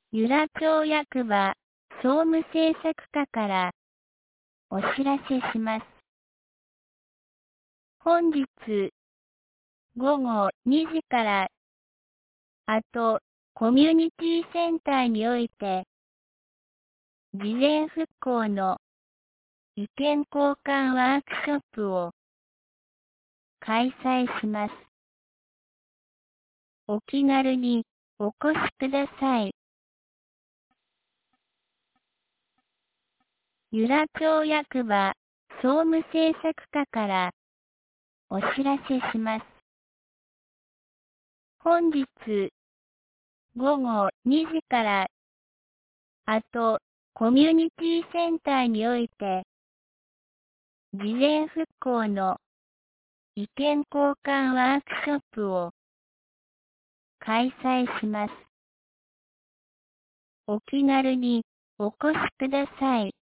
由良町役場総務政策課からお知らせします。本日午後2時からコミュニティセンターにおいて事前復興の意見交換ワークショップを開催します。お気軽にお越しください。由良町役場総務政策課からお知らせします。本日午後2時からコミュニティセンターにおいて事前復興の意見交換ワークショップを開催します。お気軽にお越しください。